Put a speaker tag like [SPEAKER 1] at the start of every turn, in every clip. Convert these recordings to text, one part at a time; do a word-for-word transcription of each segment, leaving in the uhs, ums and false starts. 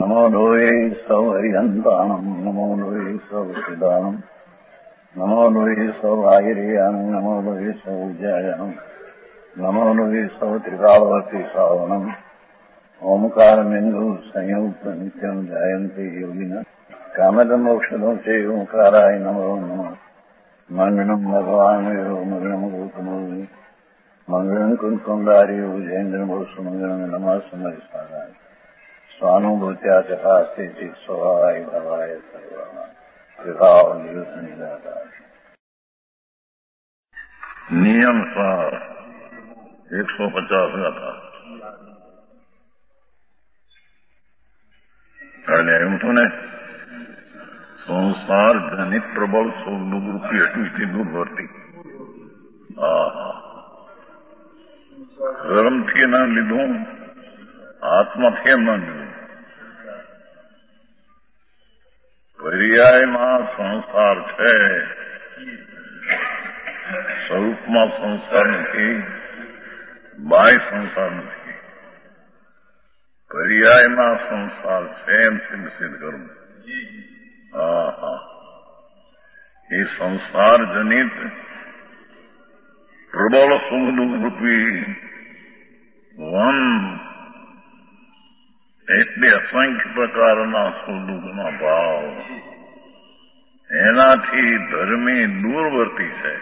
[SPEAKER 1] નમો લોહી સૌ હરિહંતાણમ નમો લોહી સૌ સિદાનમ નમો લોહી સૌ આયર્યાન નમો લોહી સૌ જયાન નમો લોહી સૌ ત્રિકાળવતી સાવનમ ઓમકાર બિંદુ સંયુક્ત નિત્યમ જાયંતી યોગિન કામદ મોક્ષદો છે ઓંકારાય નમો નમઃ મંગળમ ભગવાન વિરો મંગળમ ગોતમોહિ મંગળમ કુંકુંડારી ઉજેન્દ્ર મોક્ષ મંગળમ નમઃ સમય સારાય સ્વાનુભૂત્યા ચકાસ્તે સ્વભાવાય ભવાય સર્વમાં વિભાવ નિયુત નિરાકાર નિયમ સાર એકસો પચાસ હતા અને એમ તો ને સંસાર જનિત પ્રબળ સ્વરૂપી એટલી દૂર વર્તી કર્મથી ના લીધું આત્માથી એમ ના લીધું પર્યાયમાં સંસાર છે સ્વરૂપમાં સંસાર નથી બાહ્ય સંસાર નથી પર્યાયમાં સંસાર છે એમ સિદ્ધ સિદ્ધ કરવું હા હા એ સંસાર જનિત પ્રબળ સુખ રૂપી વન એટલે અસંખ્ય પ્રકારના સુખ દુઃખના ભાવ એનાથી ધર્મી દૂરવર્તી છે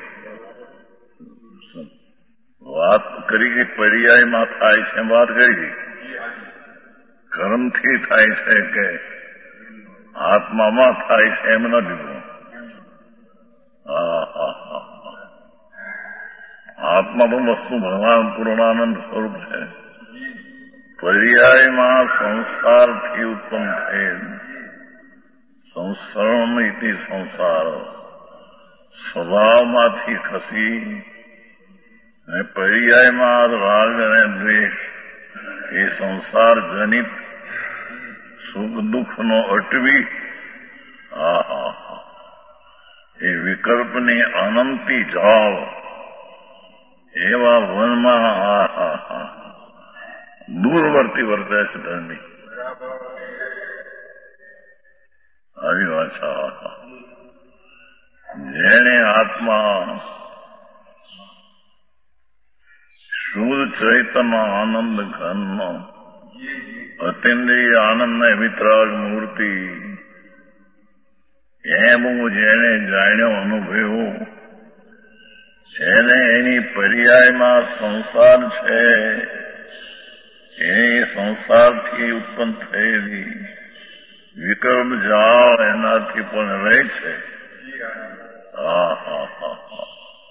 [SPEAKER 1] વાત કરી કે પર્યાયમાં થાય છે વાત કરી કર્મથી થાય છે કે આત્મામાં થાય છે એમ ન દીધું હા હા હા આત્મા તો વસ્તુ ભગવાન પૂર્ણાનંદ સ્વરૂપ છે પર્યાયમાં સંસારથી ઉત્પન્ન થયેલ સંસર્ણ ઇતિ સંસાર સ્વભાવમાંથી ખસી અને પર્યાયમાં રાગ અને દ્વેષ એ સંસાર જનિત સુખ દુઃખનો અટવી આહા એ વિકલ્પની અનંતી જાળ એવા વનમાં આહા દૂરવર્તી વર્તે છે ધર્મી આવી વાત જેને આત્મા શુદ્ધ ચૈતન્ય આનંદ ઘનનો અતિન્દ્રિય આનંદ વિતરાગ મૂર્તિ એમ જેને જાણ્યો અનુભવ્યો જેને એની પર્યાયમાં સંસાર છે એ સંસારથી ઉત્પન્ન થયેલી વિકલ્પ જાળ એનાથી પણ રહે છે હા હા હા હા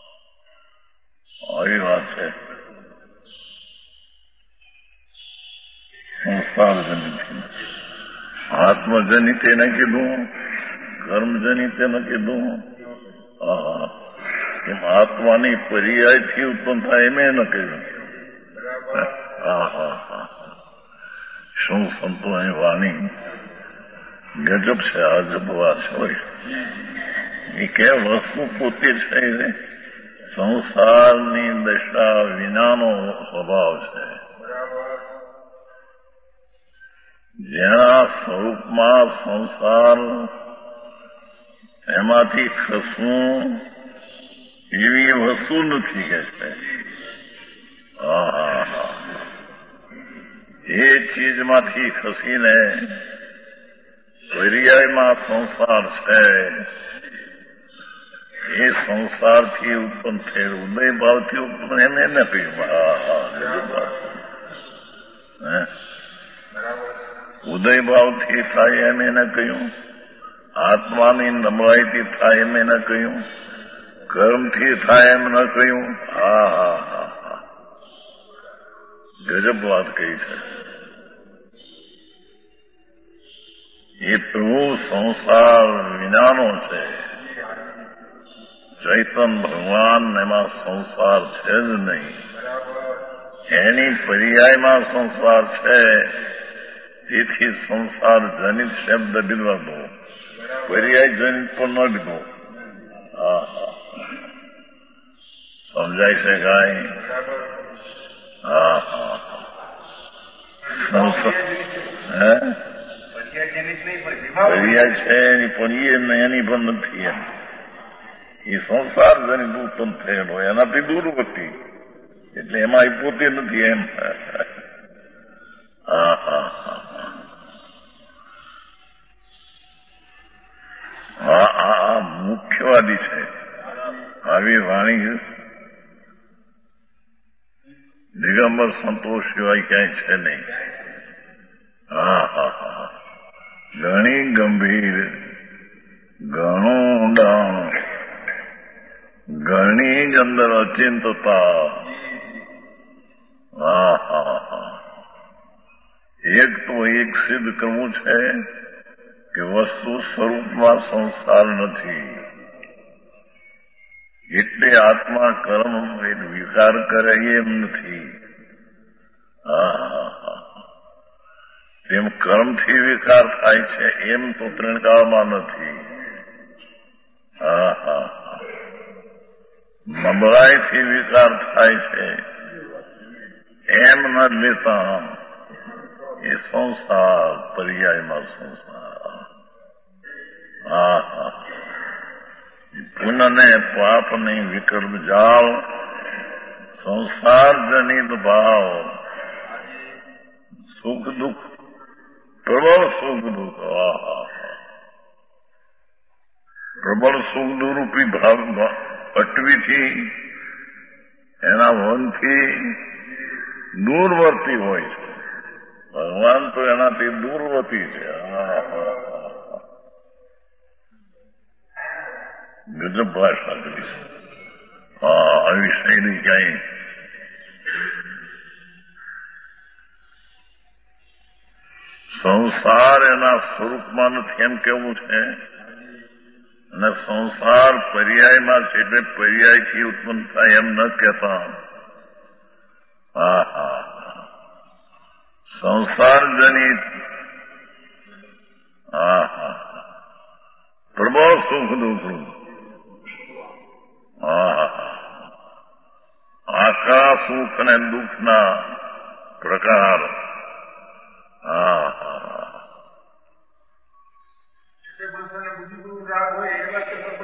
[SPEAKER 1] આવી વાત છે સંસાર જનિત આત્મજનિત એને કીધું કર્મજનિત એને કીધું હા એમ આત્માની પર્યાયથી ઉત્પન્ન થાય એમ ન કહ્યું હા હા હા શું સંતોની વાણી ગજબ છે અજબ વાત હોય એ કે વસ્તુ પોતે છે સંસારની દશા વિનાનો સ્વભાવ છે જેના સ્વરૂપમાં સંસાર એમાંથી ખસવું એવી વસ્તુ નથી કે છે એ ચીજમાંથી ખસીને પર્યાયમાં સંસાર છે એ સંસારથી ઉત્પન્ન થયેલ ઉદય ભાવથી ઉત્પન્ન એમ એને કહ્યું ઉદય ભાવથી થાય એમ એને કહ્યું આત્માની નબળાઈથી થાય એમ એને કહ્યું કર્મથી થાય એમ ન કહ્યું હા હા હા હા ગજબ વાત કહી છે એ પ્રભુ સંસાર વિનાનો છે ચૈતન ભગવાન એમાં સંસાર છે જ નહીં એની પર્યાયમાં સંસાર છે તેથી સંસાર જનિત શબ્દ લીધો પર્યાય જનિત પણ ન લીધો હા હા સમજાય છે કાંઈ હા હા હે પર્યાય છે એની પણ એની પણ નથી એમ. એ સંસાર જનિત ઉત્પન્ન થયેલો એનાથી દૂરવર્તી, એટલે એમાં એ પોતે નથી એમ. હા હા હા હા મુખ્યવાદી છે. આવી વાણી દિગંબર સંતોષ સિવાય ક્યાંય છે નહીં. હા હા હા ઘણી ગંભીર, ઘણું ઊંડાણ, ઘણી જ અંદર અચિંતતા. હા હા હા એક તો એક સિદ્ધ કરવું છે કે વસ્તુ સ્વરૂપમાં સંસાર નથી, એટલે આત્મા કર્મ વિકાર કરે એમ નથી. હા તેમ કર્મથી વિકાર થાય છે એમ તો ત્રિણકાળમાં નથી. હા હા નબળાઈથી વિકાર થાય છે એમ ન લેતા એ સંસાર પર્યાયમાં સંસાર. હા હા પુનઃને પાપની વિકલ્પ જાળ, સંસાર જનિત ભાવ, સુખ દુઃખ, પ્રબળ સુખ દુઃખ. હા પ્રબળ સુખ દુરૂપી ભાવ અટવીથી, એના વનથી દૂરવર્તી હોય છે. ભગવાન તો એનાથી દૂરવર્તી છે. ગજબ ભાષા કરી છે. હા આવી શૈલી ક્યાંય સંસાર એના સ્વરૂપમાં નથી એમ કેવું છે, અને સંસાર પર્યાયમાં છે એટલે પર્યાયથી ઉત્પન્ન થાય એમ ન કહેતા. હા હા સંસાર જનિત હા હા પ્રબળ સુખ દુઃખ. હા આખા સુખ અને દુઃખના પ્રકાર. હા હા
[SPEAKER 2] બુદ્ધિપૂર્વક રાગ હોય એટલા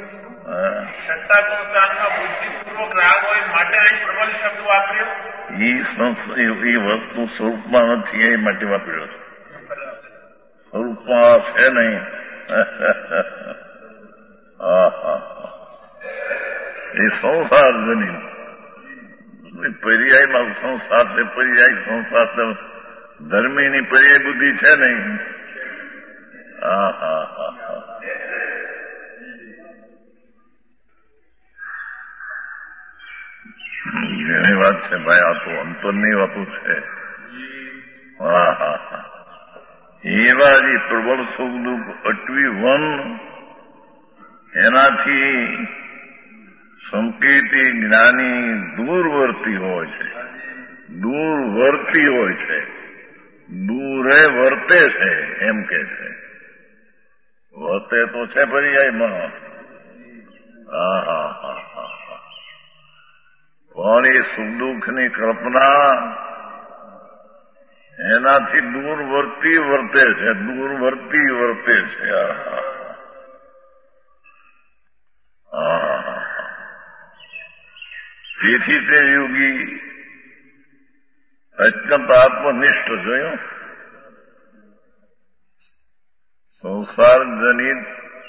[SPEAKER 2] બુદ્ધિપૂર્વક રાગ હોય માટે પ્રબળ શબ્દ વાપર્યો.
[SPEAKER 1] એ વસ્તુ સ્વરૂપમાં નથી એ માટે વાપર્યો. સ્વરૂપમાં છે નહીં. હા હા એ સંસાર જનિત પર્યાયમાં સંસાર છે. પર્યાય સંસાર ધર્મીની પર્યાય બુદ્ધિ છે નહીં. હા હા હા ઘણી વાત છે ભાઈ, આ તો અંતરની વાતો છે. હા હા હા એવા જે પ્રબળ સુખ દુઃખ અટવી વન, એનાથી સંકેતી જ્ઞાની દૂરવર્તી હોય છે. દૂરવર્તી હોય છે, દૂરે વર્તે છે એમ કે છે. વર્તે તો છે પર્યાયમાં. હા હા હા હા પણ એ સુખ દુઃખની કલ્પના એનાથી દૂરવર્તી વર્તે છે. દૂરવર્તી વર્તે છે. હા તેથી તે યોગી અત્યંત આત્મનિષ્ઠ જોયો. સંસાર જનિત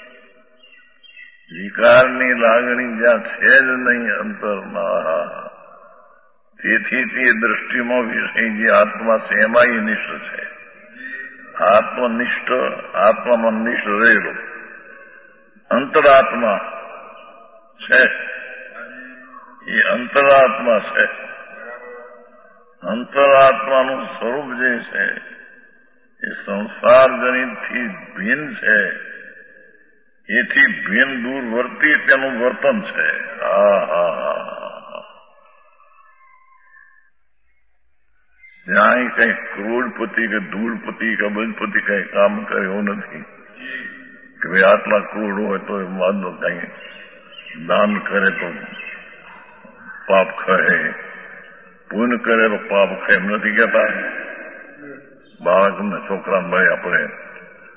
[SPEAKER 1] વિકારની લાગણી જ્યાં છે જ નહીં અંતરમાં, તેથી તે દ્રષ્ટિમાં વિષય જે આત્મા છે એમાં એ નિષ્ઠ છે. આત્મનિષ્ઠ આત્મામાં નિષ્ઠ રહેલો અંતરાત્મા છે. એ અંતરાત્મા છે. અંતરાત્માનું સ્વરૂપ જે છે એ સંસાર જનિતથી ભિન્ન છે. એથી ભિન્ન દૂર વર્તી તેનું વર્તન છે. હા હા હા ત્યાં કઈ કરોડપતિ કે ધૂળપતિ કે અબજપતિ કઈ કામ કરે એવું નથી કે ભાઈ આટલા કરોડ હોય તો એ વાંધો કઈ દાન કરે તો પાપ ખહે, પુણ્ય કરે તો પાપ ખે એમ નથી કહેતા. બાળકને છોકરાને ભાઈ આપણે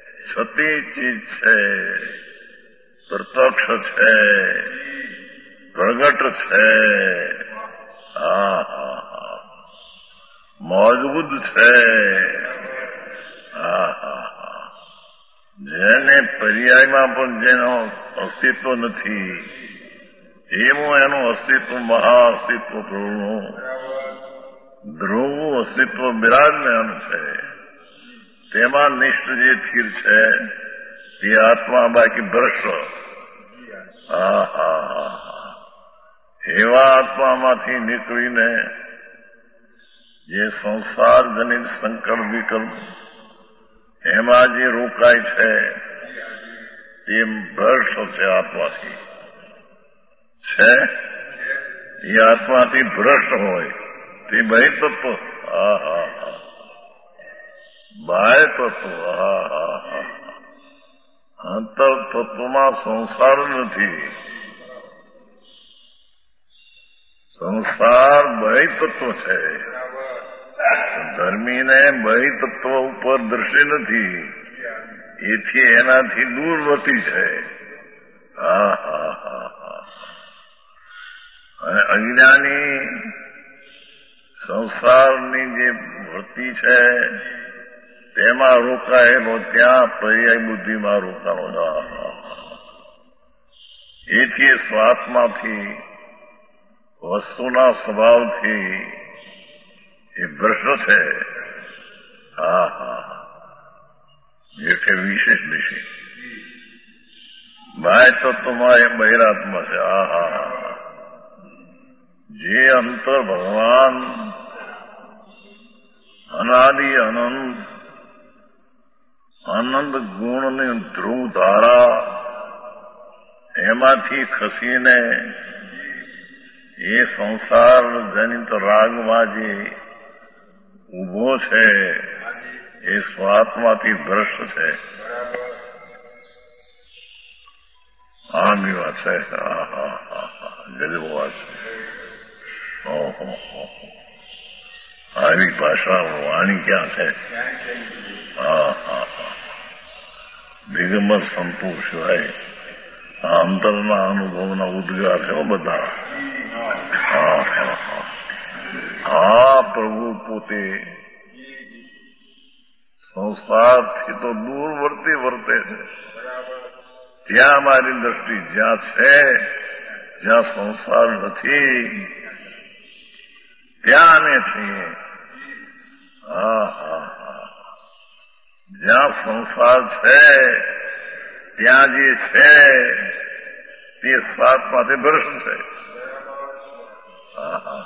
[SPEAKER 1] છતી ચીજ છે, પ્રત્યક્ષ છે, પ્રગટ છે. હા હા હા મજબૂત છે. હા હા હા જેને પર્યાયમાં પણ જેનો અસ્તિત્વ નથી એવું એનું અસ્તિત્વ મહા અસ્તિત્વ પ્રભુનું ધ્રુવ અસ્તિત્વ બિરાજમાન છે. તેમાં નિષ્ઠ જે સ્થિર છે તે આત્મા બાકી ભ્રષ્ટ. હા હા હા હા એવા આત્મામાંથી નીકળીને જે સંસાર જનિત સંકલ્પ વિકલ્પ એમાં જે રોકાય છે તે ભ્રષ્ટ છે. આત્માથી છે એ આત્માથી ભ્રષ્ટ હોય તે બહિતત્વ. હા હા હા બાહ્ય તત્વ. હા હા હા અંતર તત્વમાં સંસાર નથી. સંસાર બહિતત્વ છે. ધર્મીને બહિતત્વ ઉપર દ્રષ્ટિ નથી, એથી એનાથી દૂરવર્તી છે. હા હા હા હા અને અજ્ઞાની સંસારની જે વૃત્તિ છે તેમાં રોકાયેલો ત્યાં પર્યાય બુદ્ધિમાં રોકાણો. એથી સ્વાત્માથી વસ્તુના સ્વભાવથી એ ભ્રષ્ટ છે. હા હા એટલે વિશેષ દિશે બાહ્ય તત્વમાં એ બહિરાત્મા છે. હા હા હા જે અંતર ભગવાન અનાદિ અનંત આનંદ ગુણની ધ્રુવ ધારા એમાંથી ખસીને એ સંસાર જનિત રાગમાં જે ઉભો છે એ સ્વાત્માથી ભ્રષ્ટ છે. આ બી વાત છે. હા હા હા હા ગજબ વાત છે. ઓહો આવી ભાષા વાણી ક્યાં છે. હા હા હા દિગંબર સંતો સિવાય આ અંતરના અનુભવના ઉદ્ગાર છે બધા. હા હા હા હા પ્રભુ પોતે સંસારથી તો દૂર વર્તે વર્તે છે. ત્યાં મારી દ્રષ્ટિ જ્યાં છે જ્યાં સંસાર નથી ત્યાં અમે છીએ. હા હા હા જ્યાં સંસાર છે ત્યાં જે છે તે સ્વાત્માથી ભ્રષ્ટ છે. હા હા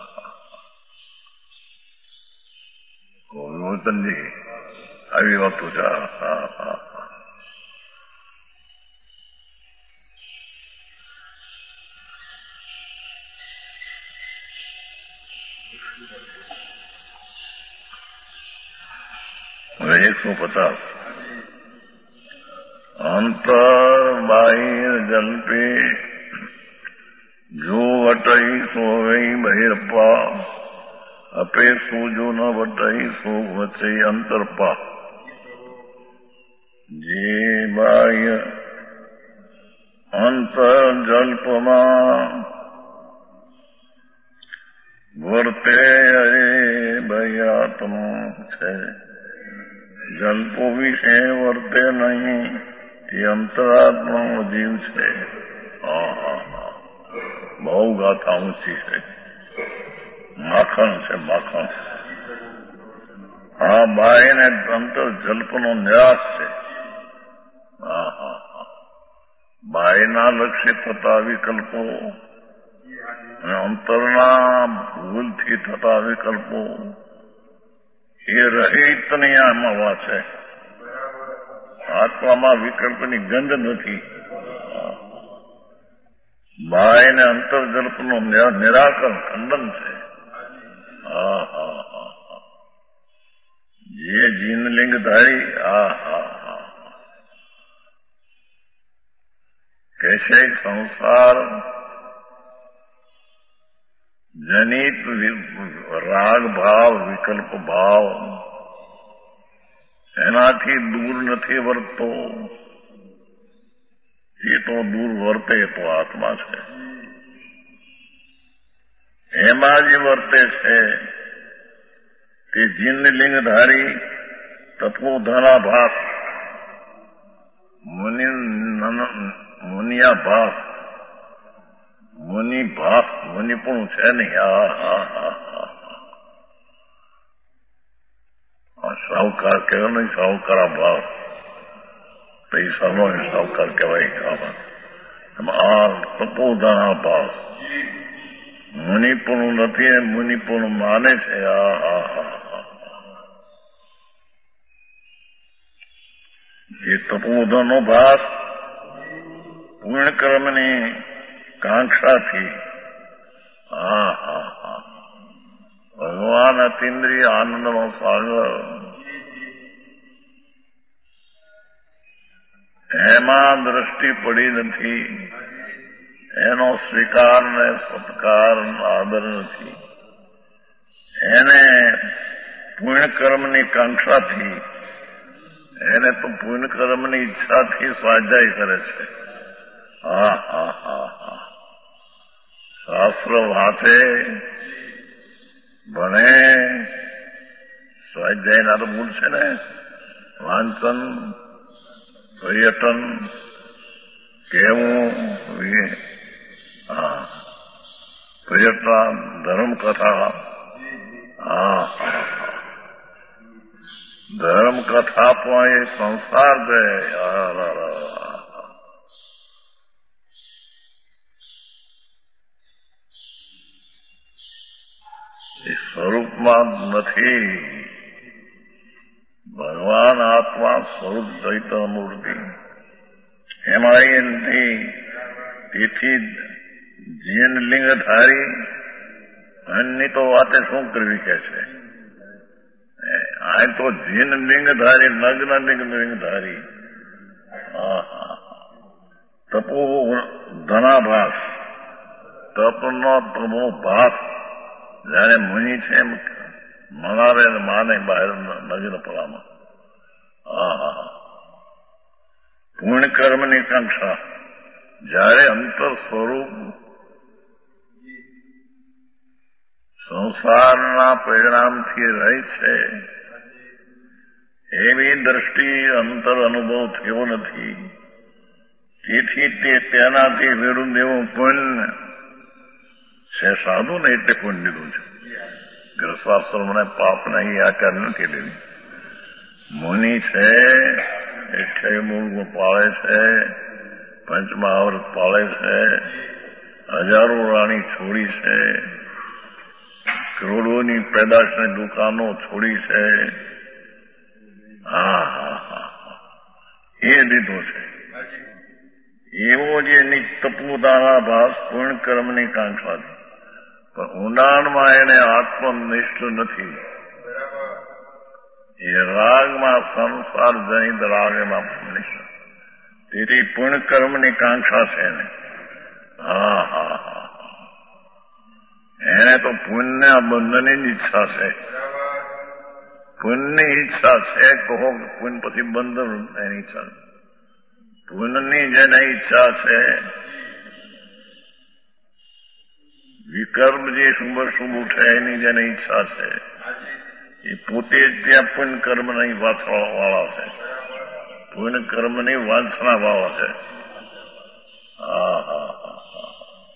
[SPEAKER 1] વિમોચનજી આવી વાતો છે. હા હા હવે એકસો પચાસ અંતર બાહ્ય જલ્પે જો વટઈ સોવઈ બહિર્પા અપે સૂજો ન વટઈ સો વચે અંતરપા. જે બાહ્ય અંતર જલ્પમાં વર્તે અરે ભયાત્મા છે. જલ્પો વિશે વર્તે નહીં તે અંતરાત્માનો જીવ છે. હા હા હા બહુ ગાથા ઊંચી છે. માખણ છે માખણ. હા બાહ્ય ને અંતર જલ્પનો નિરાશ છે. હા હા હા બાહ્યના લક્ષ્ય થતા વિકલ્પો અને અંતરના ભૂલથી થતા વિકલ્પો એ રહિતની આમાં વાત છે. આત્મામાં વિકલ્પની ગંધ નથી. બાહ્ય અને અંતર્જલ્પનું નિરાકરણ ખંડન છે. હા હા હા હા જે જીનલિંગ ધારી. હા હા હા कैसे संसार जनित राग भाव विकल्प भाव એનાથી દૂર નથી વર્તતો, એ તો દૂર વર્તે તો આત્મા છે. એમાં જે વર્તે છે તે જીનલિંગધારી તત્વોધનાભાસ મુનિ મુનિયાભાસ મુનિભાસ મુનિ પણ છે નહીં. હા હા હા હા સાહુકાર કહેવાય નહીં, સાહુકારાભાસ પૈસાનો સાહુકાર કહેવાય. એમાં આ તત્વોધનાભાસ મુનિ પણ નથી અને મુનિ પણ માને છે. આ હા હા એ તત્વોધનો ભાસ પુણ્યકર્મની કાંક્ષાથી હા હા હા ભગવાન અતિન્દ્રિય આનંદનો સાગર એમાં દ્રષ્ટિ પડી નથી, એનો સ્વીકાર ને સત્કાર આદર નથી. એને પુણ્યકર્મની કાંક્ષાથી, એને તો પુણ્યકર્મની ઈચ્છાથી સ્વાધ્યાય કરે છે. હા હા હા હા શાસ્ત્ર વાંચે ભણે, સ્વાધ્યાયના તો મૂળ છે ને વાંચન પર્યટન કેવું હા પર્યટન ધર્મકથા હા ધર્મકથા પણ એ સંસાર છે. એ સ્વરૂપમાં નથી. ભગવાન આત્મા સ્વરૂપ ચૈતન્ય મૂર્તિ એમાં એ નથી. તેથી જીનલિંગધારી અન્યની તો વાતે શું કરવી કે છે. આ તો જીનલિંગધારી નગ્ન લિંગધારી તપો ધનાભાસ તપનો તમો ભાસ જયારે મુનિ છે એમ મનાવે ને માને બહાર નગર પડામાં. હા પુણ્ય કર્મની કાંક્ષા જયારે અંતર સ્વરૂપ સંસારના પરિણામથી રહી છે એવી દ્રષ્ટિ અંતર અનુભવ થયો નથી. તેથી તે તેનાથી વિરુદ્ધ એવું પુણ્ય છે. સાધુ ને એટલે પુણ્ય લીધું છે. ગ્રસ્વાશ્રમને પાપ નહીં આચાર નથી લેવી. મુનિ છે એટલે મૂળ પાળે છે, પંચમહાવ્રત પાળે છે, હજારો રાણી છોડી છે, કરોડોની પેદાશની દુકાનો છોડી છે. હા હા હા એ લીધો છે. એવો જે નિત્યપૂતાના ભાસ પૂર્ણ કર્મની કાંક્ષા છે, પણ ઊંડાણમાં એને આત્મનિષ્ઠ નથી. એ રાગમાં સંસાર જનિત રાગ એમાં નિષ્ઠ. તેથી પૂર્ણ કર્મની કાંક્ષા છે એને. હા હા હા એને તો પુણ્ય બંધનની જ ઈચ્છા છે. પુણ્યની ઈચ્છા છે કહો પુણ્ય પછી બંધન એની ઈચ્છા. પુણ્યની જેને ઈચ્છા છે વિકર્મ જે શુભ શુભ ઉઠે એની જેને ઈચ્છા છે એ પોતે જ ત્યાં પુણ્ય કર્મ નહીં વાંચવા વાળા છે. પુણ્ય કર્મ ની વાંચના વાળા છે. હા હા હા હા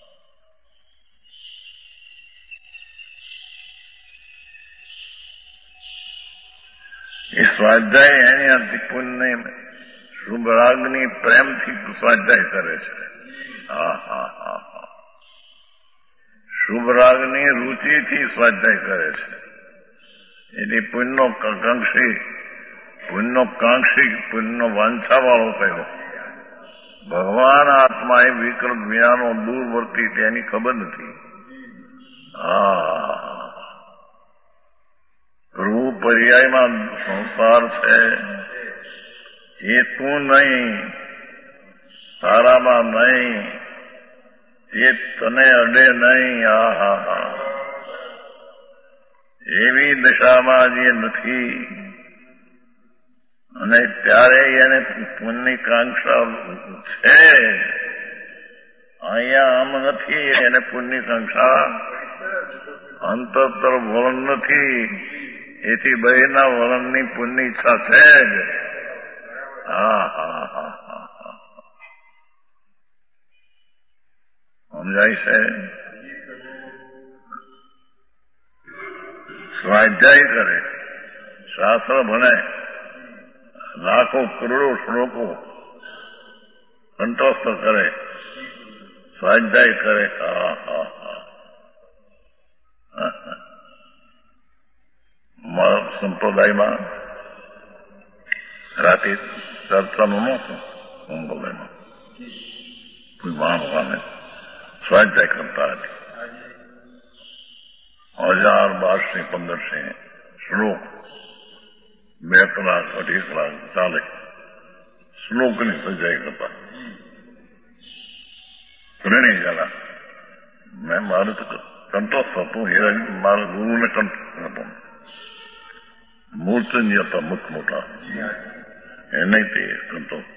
[SPEAKER 1] એ સ્વાધ્યાય એની અંતિ પુણ્ય શુભ રાગની પ્રેમથી સ્વાધ્યાય કરે છે. હા હા હા હા શુભ રાગની રુચિથી સ્વાધ્યાય કરે છે. એની પુણ્યનો કાંક્ષી પુણ્યનો કાંક્ષી પુણ્યનો વાંછા વાળો કયો. ભગવાન આત્મા એ વિકલ્પ વિનાનો દૂરવર્તી તેની ખબર નથી. હા પ્રભુ પર્યાયમાં સંસાર છે એ તું નહીં, તારામાં નહીં, તે તને અડે નહીં. આ હા હા એવી દશામાં જે નથી અને ત્યારે એને પુણ્યની કાંક્ષા છે. અહીંયા આમ નથી, એને પુણ્યની કાંક્ષા અંતર તરફ વલણ નથી. એથી બહેના વલણની પુણ્ય ઈચ્છા છે જ. હા હા હા હા હા સમજાય છે. સ્વાધ્યાય કરે, શાસ્ત્ર ભણે, લાખો કરોડો શ્લોકો કંઠસ્થ કરે, સ્વાધ્યાય કરે. હા હા હા મારા સંપ્રદાયમાં રાતે ચર્ચાનું નહોતું. સંપ્રદાયમાં કોઈ માણવાને સ્વાધ્યાય કરતા હતી. હજાર બારસે પંદરસે શ્લોક બે કલાક અઢી કલાક ચાલે શ્લોકની સજાઈ કરતા. ત્રણેય જણા મેં મારું તો કંઠસ્થ હતું. હીરાજી મારા ગુરુને કંઠ હતો. મૂર્ચંજી હતા મુખ મોટા, એ નહીં તે કંઠસ્થ.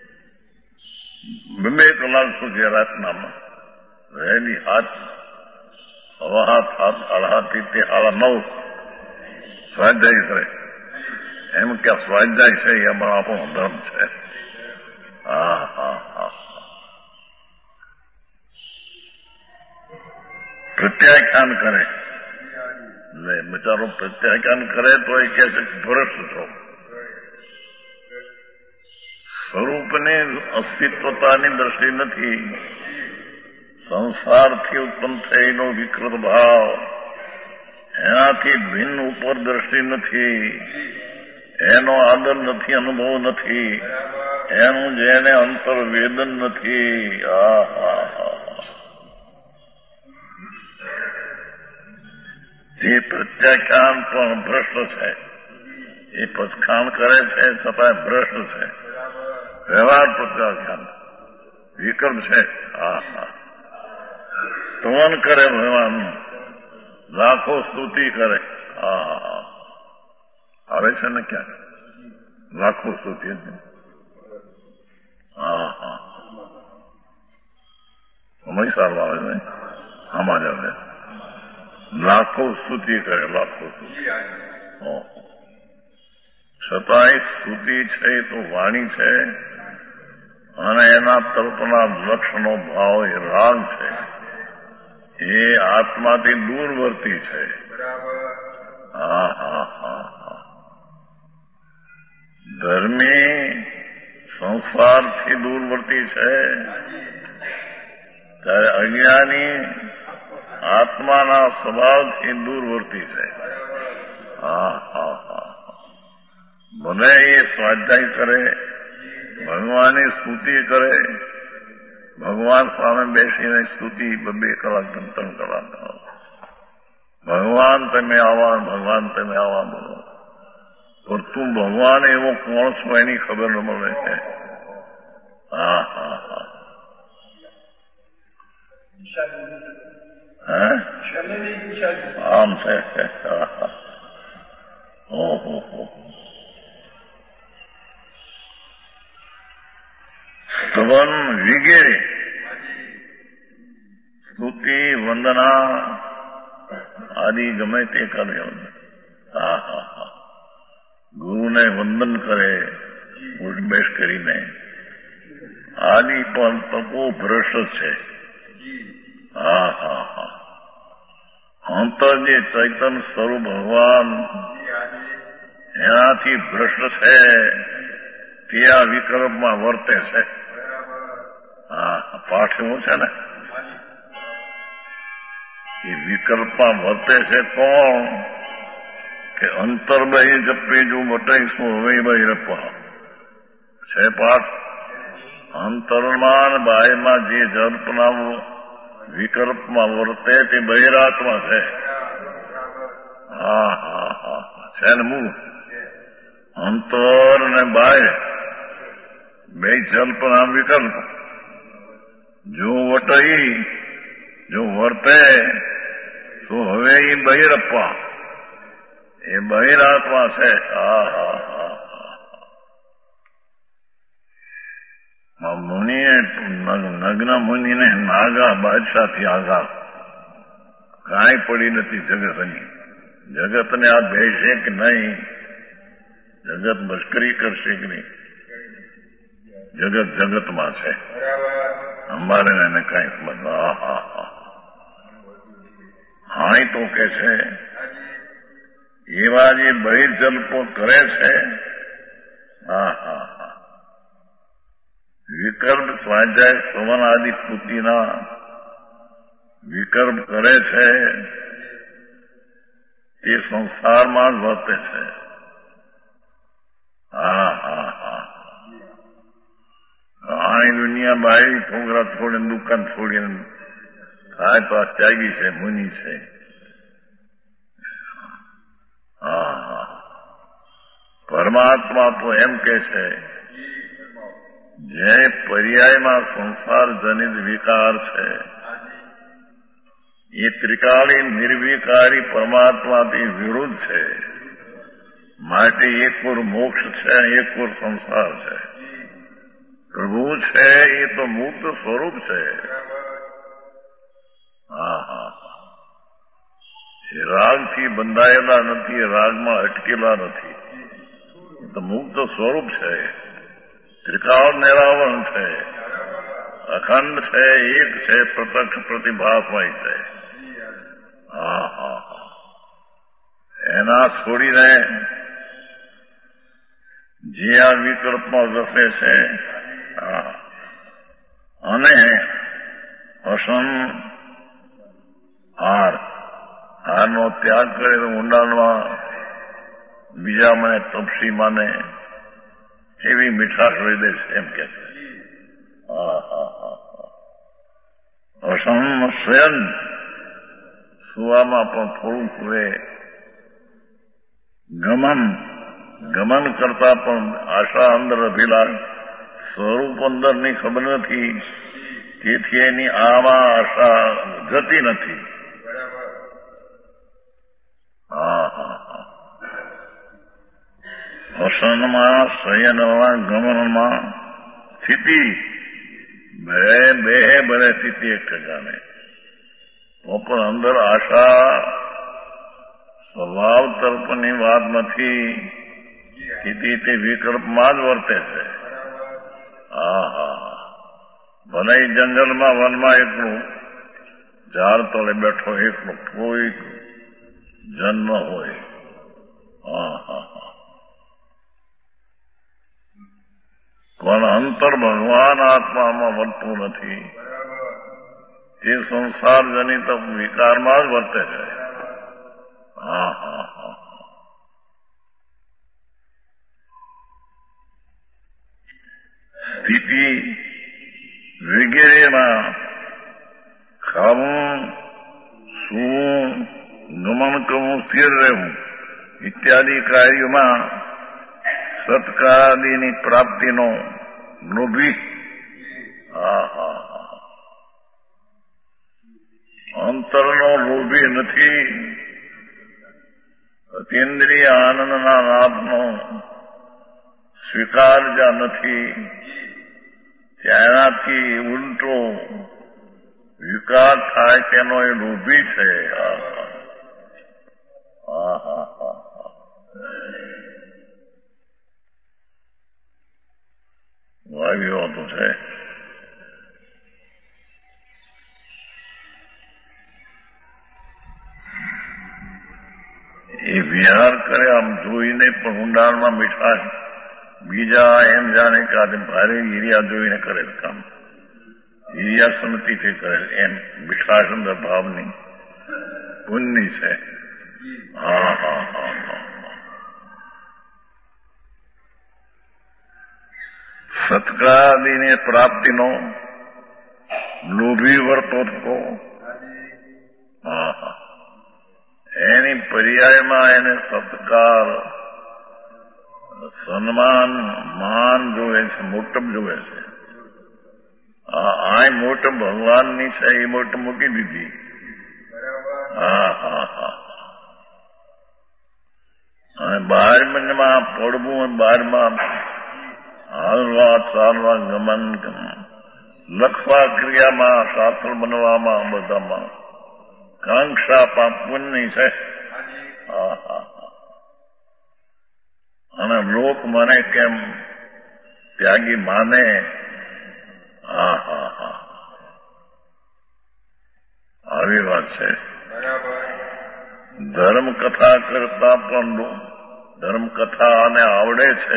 [SPEAKER 1] બે કલાક સુધી રાતનામાં રહેલી હાથ હવા હાથ હાથ સાડા હાથથી તે સાડા નવ સ્વાધ્યાય કરે. એમ કે સ્વાધ્યાય છે એ અમારો આપણો ધર્મ છે. હા હા હા પ્રત્યાખ્યાન કરે ને બચારો પ્રત્યાખ્યાન કરે તો એ કહે છે ભ્રષ્ટ છો. સ્વરૂપને અસ્તિત્વતાની દ્રષ્ટિ નથી. સંસારથી ઉત્પન્ન થયેલો વિકૃત ભાવ એનાથી ભિન્ન ઉપર દ્રષ્ટિ નથી. એનો આદર નથી, અનુભવ નથી. એનું જેને અંતર વેદન નથી. આ હા હા તે પ્રત્યાખ્યાન પણ ભ્રષ્ટ છે. એ પચખાણ કરે છે છતાં ભ્રષ્ટ છે. વ્યવહાર પ્રત્યાખ્યાન વિકલ્પ છે. હા હા સ્તવન કરે ભગવાન, લાખો સ્તુતિ કરે. હા હા આવે છે ને ક્યાં લાખો સ્તુતિ. હા હા સમય સારું આવે છે. આમાં જ આવે લાખો સ્તુતિ કરે, લાખો સ્તુતિ. છતાંય સ્તુતિ છે તો વાણી છે અને એના તરફના લક્ષનો ભાવ એ રાગ છે. એ આત્માથી દૂરવર્તી છે. હા હા હા હા ધર્મી સંસારથી દૂરવર્તી છે, ત્યારે અજ્ઞાની આત્માના સ્વભાવથી દૂરવર્તી છે. હા હા હા ભલે એ સ્વાધ્યાય કરે, ભગવાનની સ્તુતિ કરે, ભગવાન સામે બેસીને સ્તુતિ બે કલાક ત્રણ કલાક ભગવાન તમે આવા, ભગવાન તમે આવા બોલો. પણ તું ભગવાન એવો કોણ છો એની ખબર ન મળે છે. હા હા હા આમ છે. ઓહો સ્તવન વિગેરે સ્તુતિ વંદના આદિ ગમે તે કરે. હા હા હા ગુરુને વંદન કરે બેસ કરીને. આદિ પણ તપો ભ્રષ્ટ છે. હા હા હા અંતર જે ચૈતન્ય સ્વરૂપ ભગવાન એનાથી ભ્રષ્ટ છે. તે આ વિકલ્પમાં વર્તે છે. હા પાઠ એવું છે ને એ વિકલ્પમાં વર્તે છે. કોણ કે અંતર બહી જપે જો બટાઈશું હવે બહી રપા છે પાઠ. અંતરમાં બાયમાં જે જલ્પના વિકલ્પમાં વર્તે તે બહિરાત્મા છે. હા હા હા છે ને મૂળ અંતર ને બાય બે જલ્પના વિકલ્પ જો વટાઈ જો વર્તે તો હવે એ બહિરપ્પા એ બહિરાત્મા છે. હા હા હા મુનિએ નગ્ન મુનિને નાગા બાદશાહથી આઘા કાંઈ પડી નથી જગતની. જગતને આ ભેશે કે નહીં? જગત મશ્કરી કરશે કે નહીં? જગત જગતમાં છે, અમારે એને કઈ સમજ. હા હા હા હા તો કે છે એવા જે બહિર્જલ્પો કરે છે. હા હા હા વિકલ્પ સ્વાધ્યાય સવન આદિ સ્મૃતિના વિકલ્પ કરે છે તે સંસારમાં જ વર્તે છે. હા હા હા આ દુનિયા બારી છોકરા છોડીને દુકાન છોડીને હા તો આ ત્યાગી છે, મુનિ છે. હા હા પરમાત્મા તો એમ કે છે જે પર્યાયમાં સંસાર જનિત વિકાર છે એ ત્રિકાળી નિર્વિકારી પરમાત્માથી વિરુદ્ધ છે. માટે એક ઓર મોક્ષ છે, એક ઓર સંસાર છે. પ્રભુ છે એ તો મુક્ત સ્વરૂપ છે. હા હા એ રાગથી બંધાયેલા નથી, રાગમાં અટકેલા નથી. એ તો મુક્ત સ્વરૂપ છે. ત્રિકાળ નિરાવરણ છે, અખંડ છે, એક છે, પ્રત્યક્ષ પ્રતિભાસમય છે. હા હા હા એના છોડીને જે આ વિકલ્પમાં વસે છે અને અસન હાર હારનો ત્યાગ કરે તો ઊંડાણમાં બીજા મને તપસી માને એવી મીઠાશ વેદે છે એમ કે છે. હા હા હા અસન સ્વયં સુવામાં પણ થોડું સુવે, ગમન ગમન કરતા પણ આશા અંદર અભિલાષ સ્વરૂપ અંદરની ખબર નથી, તેથી એની આમાં આશા જતી નથી. હા હા હા વસનમાં શયનમાં ગમનમાં સ્થિતિ બે બે બને સ્થિતિ એક ઠેકાણે તો પણ અંદર આશા સ્વભાવ તર્પની વાત નથી. સ્થિતિ તે વિકલ્પમાં જ વર્તે છે. હા હા ભલે જંગલમાં વનમાં એકલું ઝાડ તળે બેઠો એકલું કોઈ જન્મ હોય. હા હા હા પણ અંતર ભગવાન આત્મામાં વર્તતું નથી. તે સંસાર જનિત વિકારમાં જ વર્તે છે. હા હા હા સ્થિતિ વગેરેમાં ખાવું, સૂવું, ગમન કરવું, સ્થિર રહેવું ઇત્યાદિ કાર્યોમાં સત્કારાદિની પ્રાપ્તિનો લોભી. હા હા હા અંતરનો લોભી નથી. અતિન્દ્રિય આનંદના લાભનો સ્વીકાર જ્યાં નથી ત્યાંથી ઉલટો વિકાર થાય તેનો એ લોભી છે. હા હા હા આવી વાતો છે. એ વિહાર કરે આમ જોઈને પણ ઊંડાણમાં મીઠાશ બીજા એમ જાણે કે આજે ભારે હીરિયા જોઈને કરે કામ, હીરિયા સમતિથી કરે એમ મીઠાશ અંદર ભાવની પુણ્ય છે. હા હા હા હા સત્કારાદિને પ્રાપ્તિનો લોભી વર્તો થતો. હા હા એની પર્યાયમાં એને સત્કાર, સન્માન, માન જોવે છે, મોટપ જોવે છે. આ મોટપ ભગવાનની છે એ મોટપ મૂકી દીધી. હા હા હા અને બાર મહિનામાં પડવું, બારમાં હાલવા ચાલવા ગમન લખવા ક્રિયામાં શાસ્ત્ર બનવામાં બધામાં કાંક્ષા પાપ પુણ્યની છે. હા હા અને લોક મને કેમ ત્યાગી માને. હા હા હા આવી વાત છે. ધર્મ કથા કરતા પણ ધર્મ કથા આને આવડે છે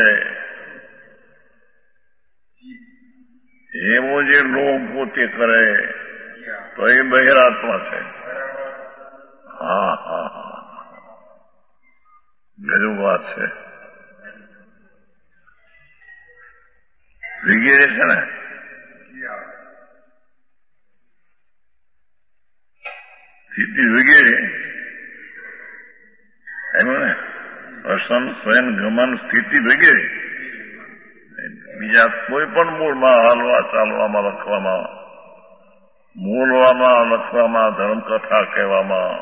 [SPEAKER 1] એવો જે લોક પોતે કરે તો એ બહિરાત્મા છે. હા હા હા ગજબ વાત છે. વગેરે છે ને સ્થિતિ વગેરે એમ ને અસન સ્વયં ગમન સ્થિતિ વગેરે બીજા કોઈ પણ મૂળમાં હાલવા ચાલવામાં લખવામાં બોલવામાં લખવામાં ધર્મકથા કહેવામાં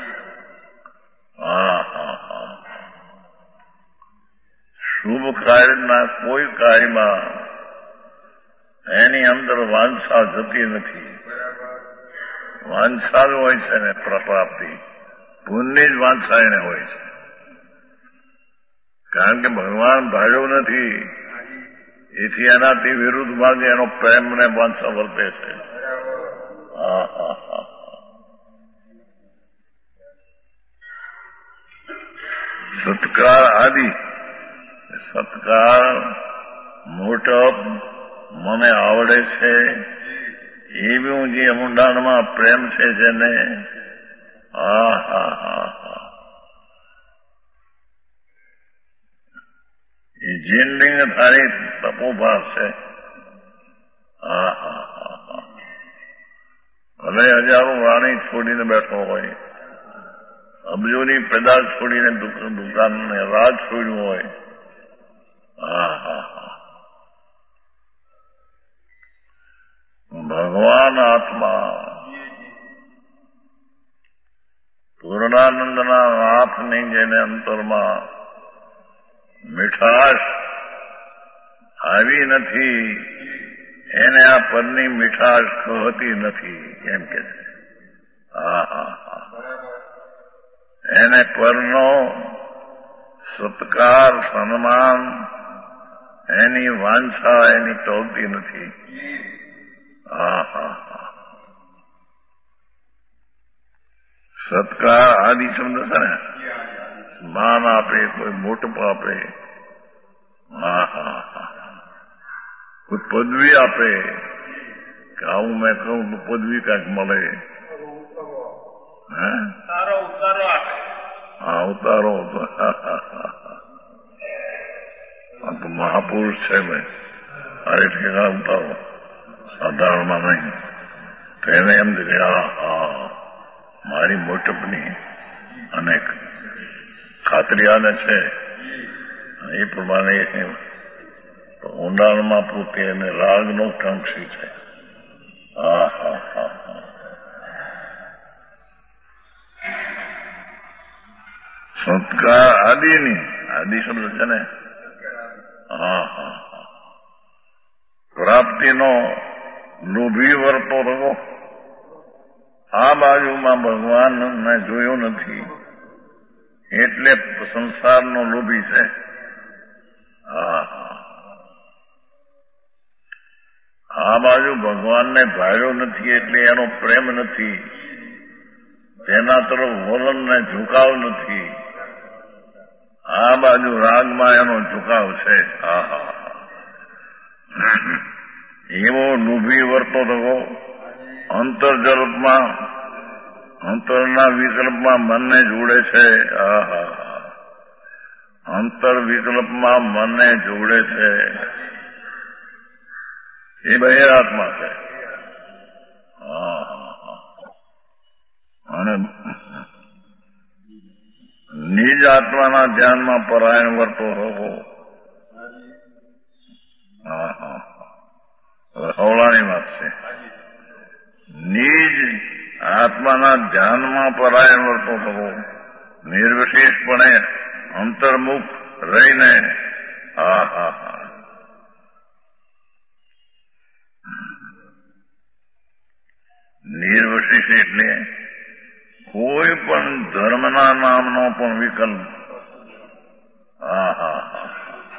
[SPEAKER 1] હા હા હા શુભ કાર્યના કોઈ કાર્યમાં એની અંદર વાંછા જતી નથી. વાંછા જ હોય છે ને પ્રાપ્તિ પુણ્ય જ વાંછા એને હોય છે. કારણ કે ભગવાન ભાડ્યો નથી એથી એનાથી વિરુદ્ધ માર્ગે એનો પ્રેમ ને વાંછા વર્તે છે. હા હા હા સત્કાર આદિ સત્કાર મોટપ મને આવડે છે એવું જે ઊંડાણમાં પ્રેમ છે જેને હા હા હા હા એ જીનલિંગ ધારી તપોભાસ છે. હા હા હા હા ભલે હજારો વાણી છોડીને બેઠો હોય અબજોની પેદાશ છોડીને દુકાનને રાજ છોડ્યું હોય. હા હા હા ભગવાન આત્મા પૂર્ણાનંદના નાથની જેને અંતરમાં મીઠાશ આવી નથી એને આ પરની મીઠાશ કહતી નથી એમ કે છે. હા હા હા એને પરનો સત્કાર સન્માન એની વાંછા એની ટોલતી નથી. હા હા હા સત્કાર આદિ શબ્દ છે ને માન આપે કોઈ મોટપ આપે. હા હા હા કોઈ પદવી આપે કે આવું મેં કહું તો પદવી કાંઈક મળે. હે
[SPEAKER 2] ઉતારો ઉતારો આપે.
[SPEAKER 1] હા ઉતારો આ તો મહાપુરુષ છે ભાઈ અરે ઠેકા ઉતારો સાધારણમાં નહીં. તો એને એમ કે હા હા મારી મોટપની અનેક ખાતરી આને છે એ પ્રમાણે ઊંડાણમાં પોતે એને રાગનો કાંક્ષી છે. હા હા હા હા સત્કાર આદિની આદિ શબ્દ છે ને હા હા હા પ્રાપ્તિનો લોભી વર્તો રહો. આ બાજુમાં ભગવાનને જોયો નથી એટલે સંસારનો લોભી છે. હા આ બાજુ ભગવાનને ભાળ્યો નથી એટલે એનો પ્રેમ નથી તેના તરફ વલણ ને ઝુકાવ નથી. આ બાજુ રાગમાં એનો ઝુકાવ છે. હા હા એવો લોભી વર્તો રહો. અંતર્જલ્પમાં અંતરના વિકલ્પમાં મનને જોડે છે. હા હા અંતર વિકલ્પમાં મનને જોડે છે એ બહિરાત્મા છે. હા હા અને નિજ આત્માના ધ્યાનમાં પરાયણ વર્તો રહો. હા હા હવળાની વાત છે. નિજ આત્માના ધ્યાનમાં પરાયણ વર્તો રહો નિર્વિશેષપણે અંતર્મુખ રહીને. હા હા હા પણ વિકલ્પ. હા હા હા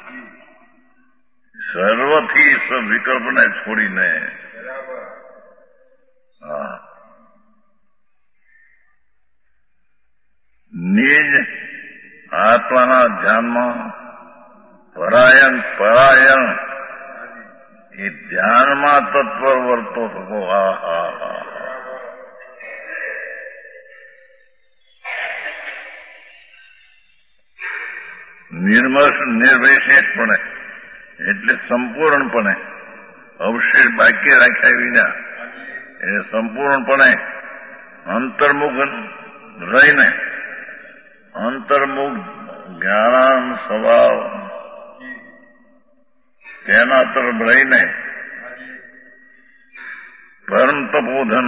[SPEAKER 1] સર્વથી વિકલ્પને છોડીને. હા નિજ આત્માના ધ્યાનમાં પરાયણ પરાયણ એ ધ્યાનમાં તત્પર વર્તો થતો. હા હા હા નિર્મશ નિર્વિશેષપણે એટલે સંપૂર્ણપણે અવશેષ બાકી રાખ્યા વિના એ સંપૂર્ણપણે અંતર્મુખ રહીને અંતર્મુખ જ્ઞાન સ્વભાવ તેના તરફ રહીને પરમ તપોધન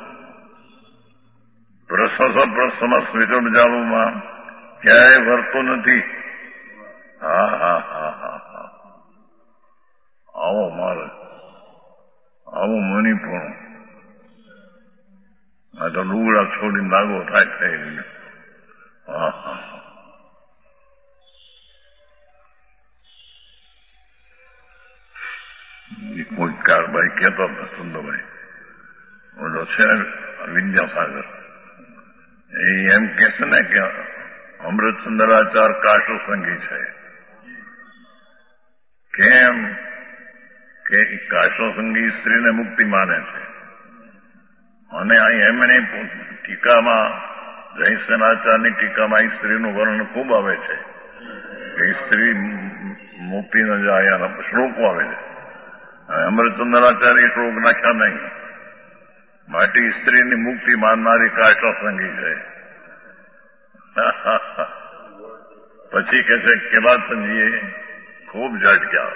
[SPEAKER 1] પ્રસસ પ્રસમસ વિકલ્પ જાળવમાં ક્યાંય વર્તો નથી. હા હા હા હા હા આવો મારે આવો મનીપણ આ તો લુગડા છોડીને નાગો થાય થઈ. હા હા કોઈ કારભાઈ કહેતા હતા સુંદરભાઈ ઓલો છે વિદ્યાસાગર એ એમ કે છે ને કે અમૃતચંદ્રાચાર કાશો સંગી છે. કેમ કે કાશો સંગી સ્ત્રીને મુક્તિ માને છે અને એમણે ટીકામાં જયસેનાચારની ટીકામાં સ્ત્રીનું વર્ણન ખૂબ આવે છે કે સ્ત્રી મુક્તિ ન જાય એના શ્લોકો આવે છે. અમૃતચંદ્રાચાર્ય શ્લોક નાખ્યા નહીં માટે સ્ત્રીની મુક્તિ માનનારી કાશો સંગી છે. પછી કે છે કેલાચંદજીએ ખૂબ ઝાટક્યા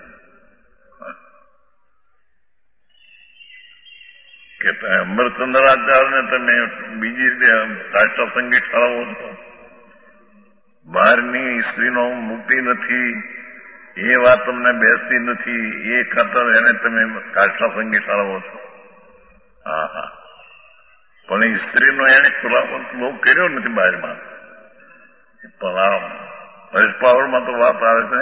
[SPEAKER 1] કે અમૃતચંદ્રાચાર્યને તમે બીજી રીતે કાશો સંગી ઠરાવો છો. બહારની સ્ત્રીનો મુક્તિ નથી એ વાત તમને બેસતી નથી એ ખાતર એને તમે કાશો સંગી ઠરાવો છો. હા હા પણ એ સ્ત્રીનો એને ખુલાસો બહુ કર્યો નથી બહારમાં. પણ આ ફર્સ્ટ પાવરમાં તો વાત આવે છે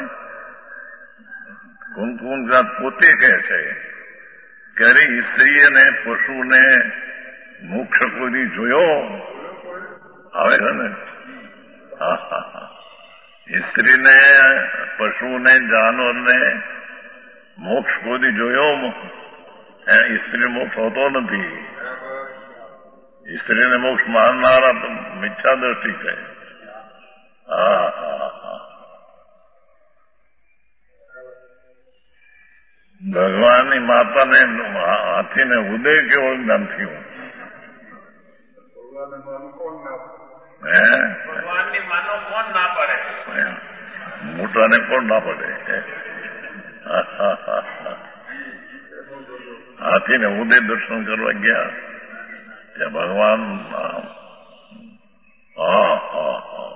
[SPEAKER 1] કુમકુમ જાત પોતે કહે છે કે અરે સ્ત્રીને પશુને મોક્ષ કોઈ જોયો આવે છે ને. હા હા હા સ્ત્રીને પશુને જાનવરને મોક્ષ કોઈ જોયો સ્ત્રી મોક્ષ હોતો નથી. સ્ત્રીને મોક્ષ માનનારા તો મિથ્યા દ્રષ્ટિ છે. હા હા હા ભગવાનની માતાને હાથીને ઉદય કેવો જ્ઞાન થયું. હે
[SPEAKER 2] ભગવાનની માનો કોણ ના પડે?
[SPEAKER 1] મોટાને કોણ ના પડે? હાથીને ઉદય દર્શન કરવા ગયા ત્યાં ભગવાન હા હા હા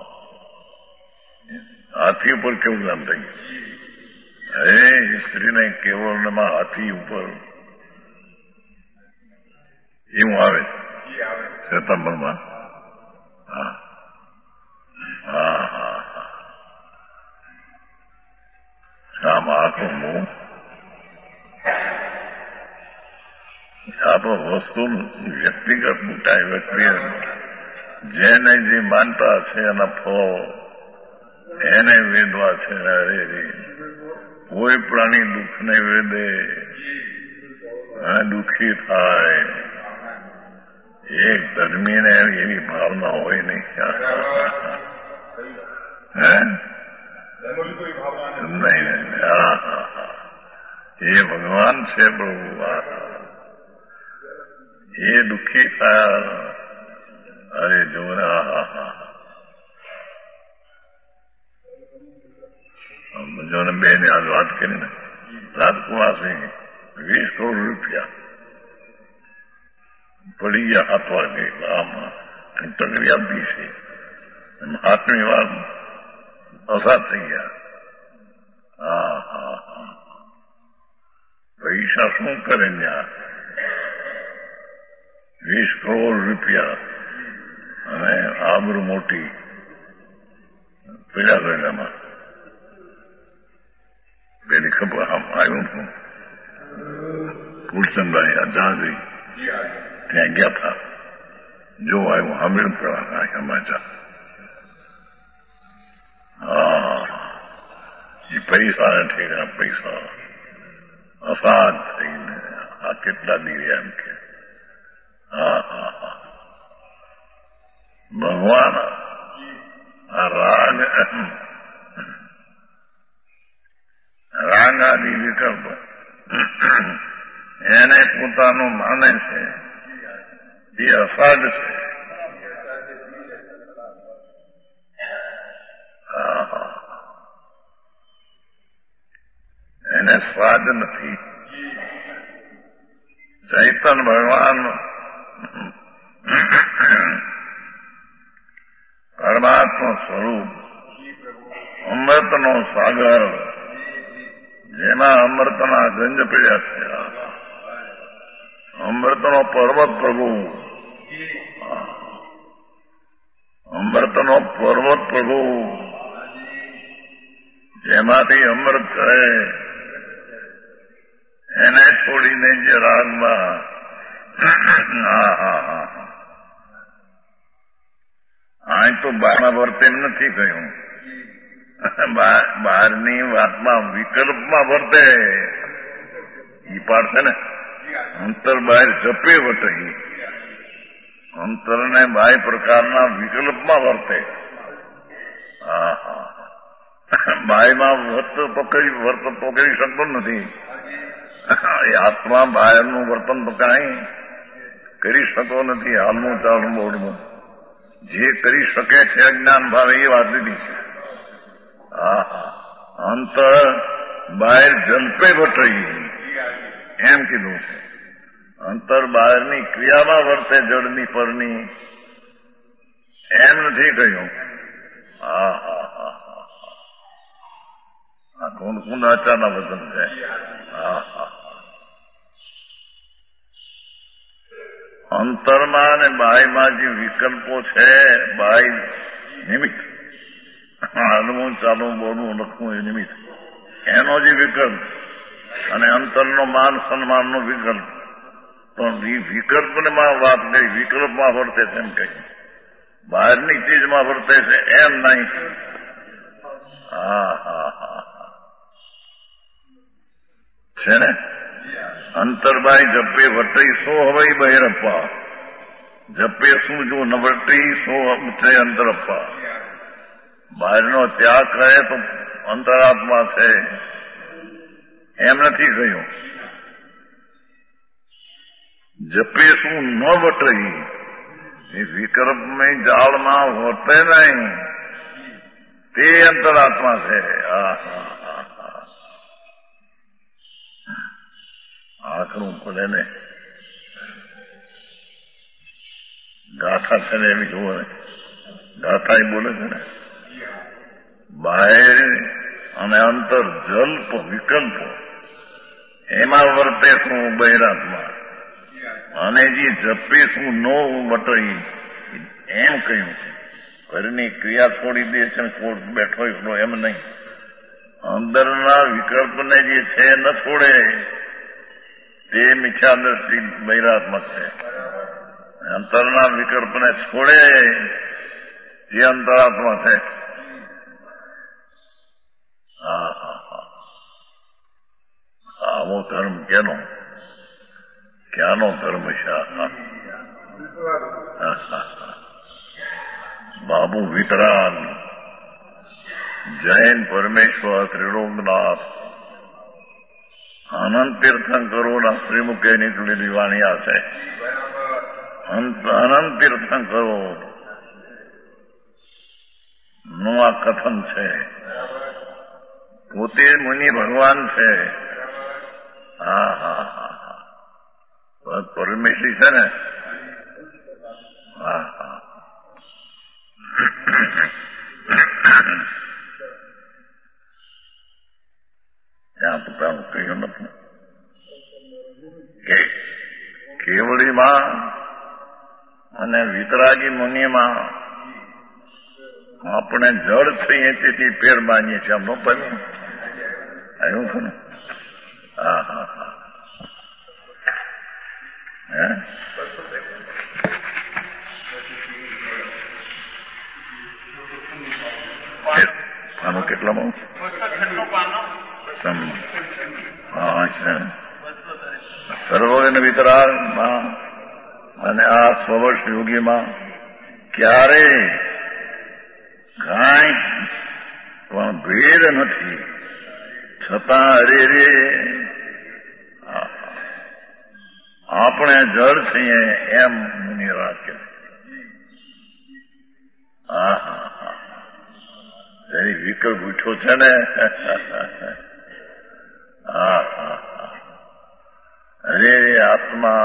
[SPEAKER 1] હાથી ઉપર કેવું જ્ઞાન થઈ હે સ્ત્રીને કેવળમાં હાથી ઉપર એવું આવે સપ્ટેમ્બરમાં. હા હા હા હા આમ આખું મું આ તો વસ્તુ વ્યક્તિગત મુકાય. વ્યક્તિ જેને જે માનતા છે એના ફળો એને વેદવા છે. અરે કોઈ પ્રાણી દુઃખને વેદે દુઃખી થાય એક ધર્મીને એવી ભાવના હોય નહીં. હે નહીં નહીં હા હા હા એ ભગવાન છે પ્રભુ. એ દુઃખી થયા અરે જો હા હા હા જોને બેને આજ વાત કરીને રાજકુમારસિંહ વીસ કરોડ રૂપિયા પડી ગયા હાથ વાગે આમાં તકરી આપી છે હાથની વાત અસર થઈ ગયા. હા હા હા પૈસા શું કરે ત્યાં વીસ કરોડ રૂપિયા અને આબરૂ મોટી પેલા વેલામાં પેલી ખબર આમ આવ્યું હતું ફૂલચંદાની અજાજી ત્યાં ગયા હતા. જો આવ્યું સાંભળ્યું પેલા સમાચાર. હા એ પૈસા નથી રહ્યા, પૈસા અસાજ થઈને આ કેટલા દીવ્યા એમ કે હા હા હા ભગવાન આ રાગ રાગ આદિ વિકલ્પ એને પોતાનું માને છે એ અસાજ છે. એને સ્વાદ નથી. ચૈતન ભગવાન પરમાત્મા સ્વરૂપ અમૃતનો સાગર જેમાં અમૃતના ગંજ પીડ્યા છે. અમૃતનો પર્વત પ્રભુ અમૃતનો પર્વત પ્રભુ જેમાંથી અમૃત છે એને છોડીને જે રાગમાં હા હા હા અહીં તો બહારના વર્તે એમ નથી કહ્યું. બહારની વાતમાં વિકલ્પમાં વર્તે ઈ પાડશે ને. અંતર બહાર જપે વટે અંતરને બાહ્ય પ્રકારના વિકલ્પમાં વર્તે. હા હા બાહ્યમાં વર્ત પકડી વર્ત પકડી શકતો નથી. એ આત્મા બહારનું વર્તન તો કાંઈ કરી શકતો નથી. હાલનું ચાલનું બોલવું જે કરી શકે છે અજ્ઞાન ભાવે એ વાત લીધી છે. હા હા અંતર બહાર જલ્પે વટઈ એમ કીધું છે. અંતર બહારની ક્રિયામાં વર્તે જળની પરની એમ નથી કહ્યું. હા હા હા આ કુંડ કુંડ આચારના વચન છે. હા હા અંતરમાં અને બાહ્યમાં જે વિકલ્પો છે બાહ્ય નિમિત્ત હાલવું ચાલવું બોલવું લખવું એ નિમિત્ત એનો જે વિકલ્પ અને અંતરનો માન સન્માનનો વિકલ્પ પણ વિકલ્પમાં વાત કરી વિકલ્પમાં વર્તે છે એમ કહી બહારની ચીજમાં વર્તે છે એમ નહીં. હા હા હા છે ને અંતરબાઈ જપે વટઈ સો હવાઈ બહેરપ્પા જપે શું જો ન વટઈ સો છે અંતરપ્પા. બહારનો ત્યાગ કરે તો અંતરાત્મા છે એમ નથી કહ્યું. જપે શું ન વટઈ એ વિકલ્પમય જાળમાં વર્તે નહીં તે અંતરાત્મા છે. હા હા આખરું પડે ને ગાથા છે ને એવી જુઓ ને ગાથા એ બોલે છે ને બહાર અને અંતર જલ્પ વિકલ્પો એમાં વર્તે શું બહિરાત્મા અને જે જપે શું નો વટઈ એમ કહ્યું છે. ઘરની ક્રિયા છોડી દે છે બેઠો એકલો એમ નહીં. અંદરના વિકલ્પને જે છે ન છોડે તે મિથ્યા દ્રષ્ટિ બહિરાત્મક છે. અંતરના વિકલ્પને છોડે તે અંતરાત્મા છે. હા હા હા આવો ધર્મ કેનો ક્યાંનો ધર્મ છે? બાબુ વિતરાગ જૈન પરમેશ્વર ત્રિલોકનાથ અનંત તીર્થંકરોના શ્રીમુખે નીકળેલી વાણિયા છે. અનંત તીર્થંકરો નું આ કથન છે. પોતે મુનિ ભગવાન છે. હા હા હા હા પરમેશ્વરી છે ને. હા હા ત્યાં પોતાનું કહ્યું નથી કે કેવડીમાં અને વિતરાગી મુનિમાં આપણે જળ થઈએ તેથી પેર માનીએ છીએ. આમ ન પાડ્યું આવ્યું ખરું? હા હા હા હે પાનું કેટલામાં? હા છે સર્વજ્ઞ વિતરાગમાં અને આ સ્વવર્ષ યોગીમાં ક્યારે કાંઈ પણ ભેદ નથી, છતાં અરે રે આપણે જળ છીએ એમ મુનિ રાખે. હા હા હા એની વિકલ્પ ઉઠ્યો છે ને. હા હા અરે આત્મા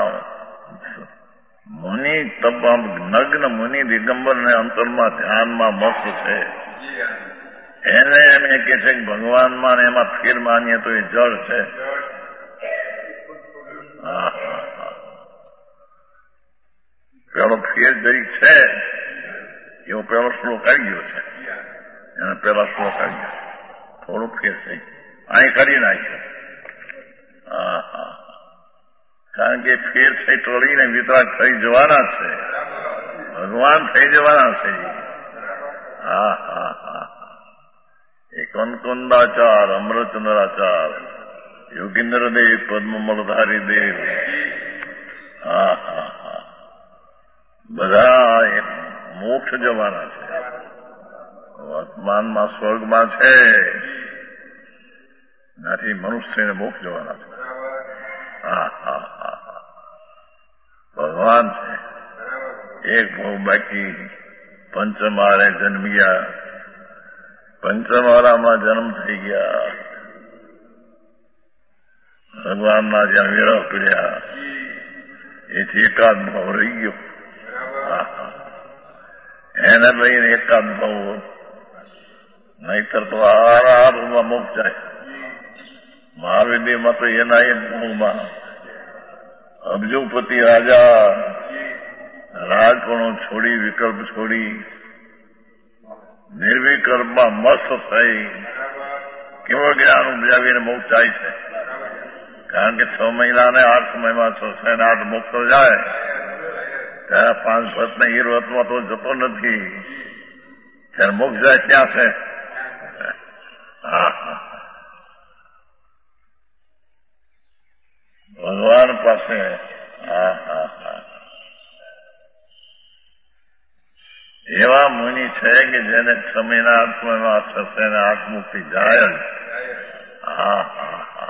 [SPEAKER 1] મુનિ તમામ નગ્ન મુનિ દિગંબર ને અંતરમાં ધ્યાનમાં મસ્ત છે. એને એમ કે છે કે ભગવાનમાં ને એમાં ફેર માનીએ તો એ જળ છે. હા હા હા પેલો ફેર જરીક છે એવો પેલો શ્લોક આવી ગયો છે. એને પેલા શ્લોક આવી ગયો થોડુંક ફેર છે અહીં કરી નાખ્યો. હા હા કારણ કે ફેર થઈ ટળીને વિતરાગ થઈ જવાના છે, ભગવાન થઈ જવાના છે. હા હા હા એ કંકુંદાચાર અમૃતચંદ્રાચાર યોગીન્દ્ર દેવ પદ્મમલધારી દેવ હા હા હા બધા મોક્ષ જવાના છે. વર્તમાનમાં સ્વર્ગમાં છે નથી મનુષ્યને મોક્ષ જવાના છે. હા હા હા હા ભગવાન છે. એક બહુ બાકી પંચમાળે જન્મી ગયા, પંચમાળામાં જન્મ થઈ ગયા, ભગવાનના જ્યાં વેરા પીડ્યા એથી એકાદ ભાવ રહી ગયો. એને લઈને એકાદ ભાવ નહીતર તો આરામમાં મોક્ષ જાય. મહાવીરમાં તો એના એ ભાવમાં અબજોપતિ રાજા રાજપણો છોડી વિકલ્પ છોડી નિર્વિકલ્પમાં મસ્ત થઈ કેવો જ્ઞાન ઉપજાવીને મોક્ષ જાય છે. કારણ કે છ મહિના ને આઠ સમયમાં છ ને આઠ મોક્ષ જાય ત્યારે પાંચ ભત ને હીરવતમાં તો જતો નથી. ત્યારે મોક્ષ જાય ક્યાં છે? હા ભગવાન પાસે. હા હા હા એવા મુનિ છે કે જેને છ મહિના આઠ સમયમાં છસે ને આઠ મુક્તિ જાય જ. હા હા હા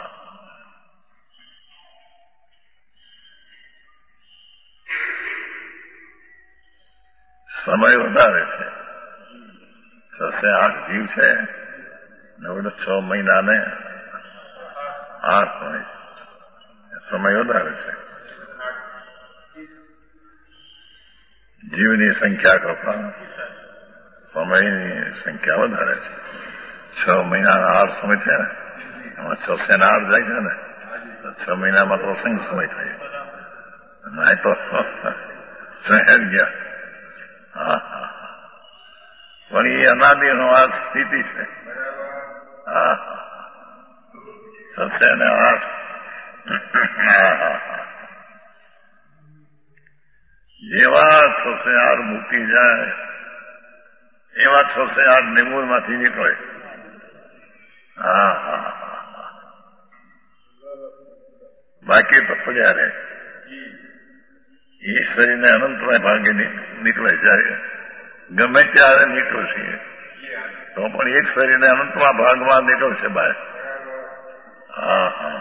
[SPEAKER 1] સમય વધારે છે. છસે આઠ જીવ છે ને ઓલો છ મહિના ને આઠ સમય સમય વધારે છે. જીવની સંખ્યા કરતા સમયની સંખ્યા વધારે છે. છ મહિનાના આઠ સમય છે ને એમાં છસે ને આઠ જાય છે ને છ મહિનામાં તો સંઘ સમય થાય ના તો સહેજ ગયા. હા હા પણ એ અનાદિનો આ સ્થિતિ છે. હા છસે ને આઠ હા હા જેવા છસે આઠ મૂકી જાય એવા છસે આઠ નિમૂળમાંથી નીકળે. હા હા બાકી તો પડ્યા રહે. એ શરીરને અનંતમય ભાગે નીકળે જાય ગમે ત્યારે નીકળશે તો પણ એક શરીરને અનંતમાં ભાગમાં નીકળશે બહાર. હા હા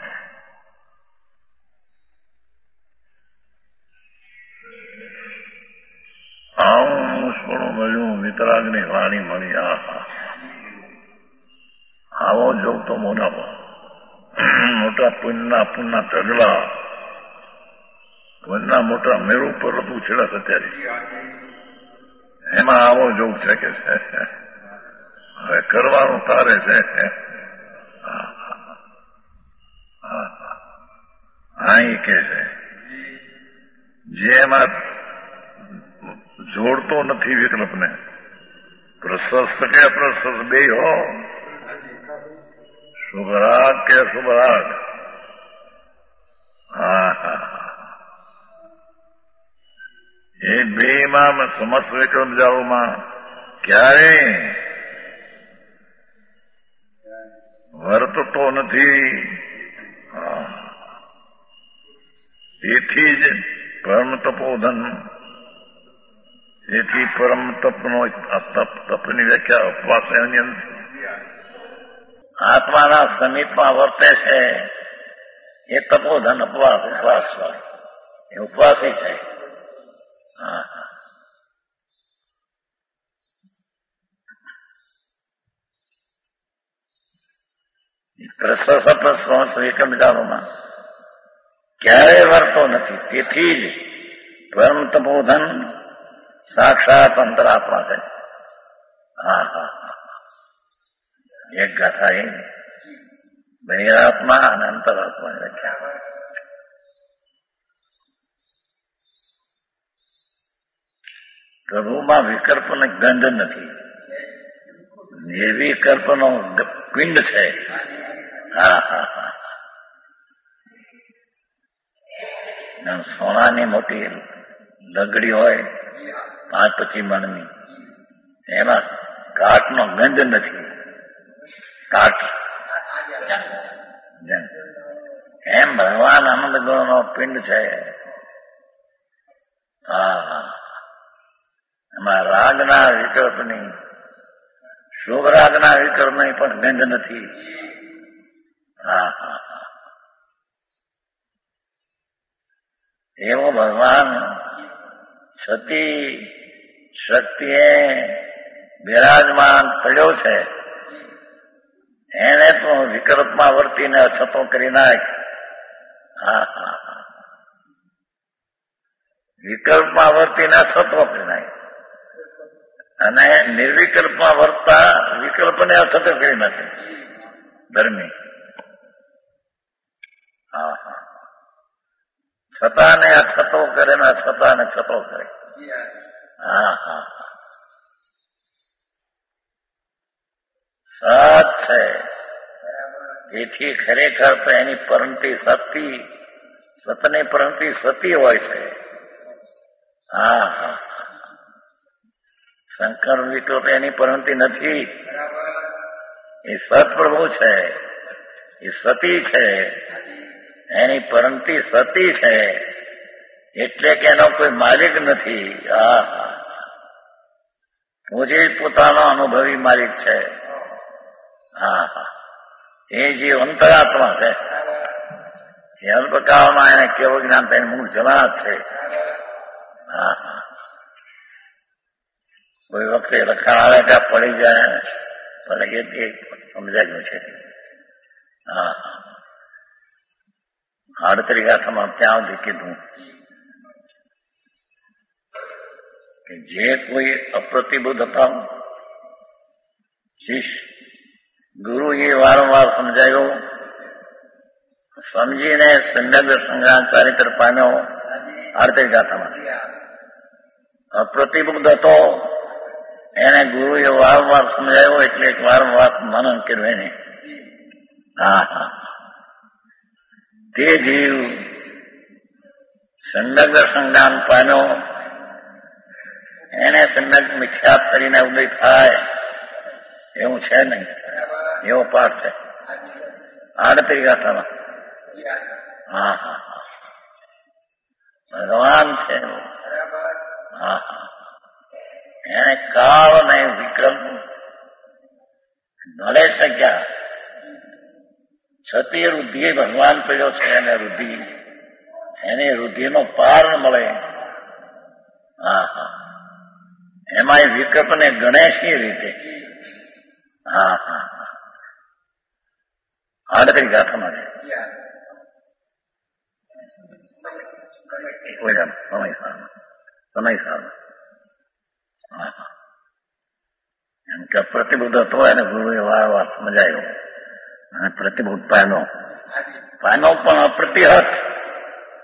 [SPEAKER 1] આવું થોડું મળ્યું વિતરાગની વાણી મળી. આ હા આવો જોગ તો મોટા મોટા પુણ્યના પુણ્યના તગલા પુણ્યના મોટા મેરુ પર હતું છેડા અત્યારે એમાં આવો જોગ છે કે છે હવે કરવાનું તારે છે. અહીં કે છે જેમાં જોડતો નથી વિકલ્પને પ્રશસ્ત કે અપ્રશસ્ત બે હો, શુભરાગ કે શુભરાગ. હા હા, એ બે માં સમસ્ત વિક્રમ જાઓમાં ક્યારે વર્તતો નથી. તેથી જ પરમ તપોધન, તેથી પરમ તપનો તપ તપની વ્યાખ્યા ઉપવાસ એની અંદર આત્માના સમીપમાં વર્તે છે એ તપોધન ઉપવાસ. ઉપવાસ એ ઉપવાસી છે. હા હા, પ્રશસ્ત પ્રશસ્ત વિક્રમ જાળોમાં ક્યારેય વર્તો નથી. તેથી જ પરમ તપોધન સાક્ષાત અંતરાત્મા છે. હા હા હા, એક ગાથા એ બહિરાત્મા અને અંતરાત્માની વ્યાખ્યા. પ્રભુમાં વિકલ્પને ગંધ નથી, નિર્વિકલ્પનો પિંડ છે. હા હા હા, સોનાની મોટી લગડી હોય પાંચ પચીસ મણની, એમાં કાટનો ગંધ નથી. કાટ એમ ભગવાન આનંદ ગુણનો પિંડ છે. હા, એમાં રાગના વિકલ્પની, શુભ રાગના વિકલ્પની પણ ગંધ નથી. હા હા હા, એવો ભગવાન સતી શક્તિએ બિરાજમાન પડ્યો છે. એને તો વિકલ્પમાં વર્તીને અછતો કરી નાખ. હા હા હા, વિકલ્પમાં વર્તીને અછતો કરી નાખ અને નિર્વિકલ્પમાં વર્તતા વિકલ્પને અછતો કરી નાખે ધર્મી. હા હા, છતાને અછતો કરે ને છતાને છતો કરે. હા હા, સત છે. તેથી ખરેખર તો એની પરંતિ સતી, સતની પરંતિ સતી હોય છે. હા હા, શંકર વિકલ્પ એની પરંતિ નથી. એ સતપ્રભુ છે, એ સતી છે, એની પરંતિ સતી છે. એટલે કે એનો કોઈ માલિક નથી. હા હા, પૂજે પોતાનો અનુભવી માલિક છે. હા હા, એ જે અંતરાત્મા છે એ અલ્પકાળમાં એને કેવું જ્ઞાન થઈને મૂળ જવાના છે. હા હા, કોઈ વખતે લખાણ આવે ત્યાં પડી જાય પણ એ સમજાયું છે. હા હા, આડતરી ગાથામાં ત્યાં સુધી કીધું કે જે કોઈ અપ્રતિબુદ્ધ હતા શિષ્ય, ગુરુએ વારંવાર સમજાયો, સમજીને સંદર્ભ સંગ્રામ ચારિત્ર પામ્યો. આડતરી ગાથામાં અપ્રતિબુદ્ધ હતો, એને ગુરુએ વારંવાર સમજાયો એટલે એક વારંવાર મનન કર્યું એને. હા હા, તે જીવ સંદર્ભ સંગ્રામ પામ્યો, એને સંદર્ભ મિથ્યાત કરીને ઉદય થાય એવું છે નહીં. એવો પાઠ છે આડતરી ગાથામાં. હા હા હા, ભગવાન છે. હા હા, એને કાળ અને વિક્રમ ભલે શક્યા છતી રુધિ ભગવાન પડ્યો છે. એને રુધિ, એની રુધિનો પાર ન મળે. હા હા, એમાં એ વિકલ્પને ગણે છે રીતે. હા હા, આડતરી ગાથામાં છે. સમય સારમાં સમય સારમાં હા હા, એમ કે પ્રતિબુદ્ધ હતો એને ગુરુએ વારંવાર સમજાયો અને પ્રતિબુદ્ધ પાનો પાનો પણ અપ્રતિહત.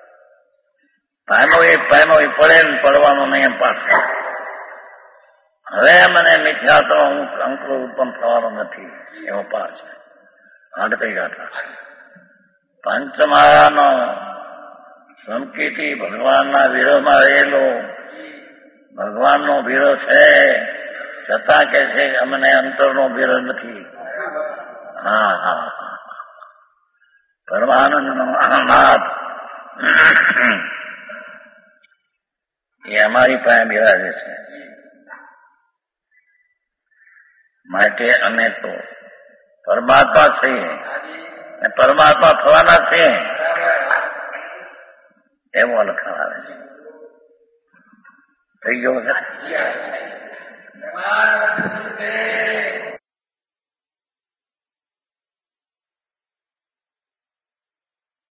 [SPEAKER 1] પાનો એ પાનો એ પડે ને પડવાનો નહીં એમ પાછો. હવે મને મિથ્યા તો હું અંકુર ઉત્પન્ન થવાનો નથી એવો પાર છે. આગળ ગાથા પંચમાળાનો સંકિતી ભગવાનના વિરોધમાં રહેલો ભગવાનનો વિરોધ છે છતાં કે છે અમને અંતરનો વિરોધ નથી. હા હા પરમાનંદનો નાથ એ અમારી પાસે બિરાજે છે. માટે અમે તો પરમાત્મા છીએ અને પરમાત્મા થવાના છે એવો લખાણ આવે છે. થઈ ગયો છે.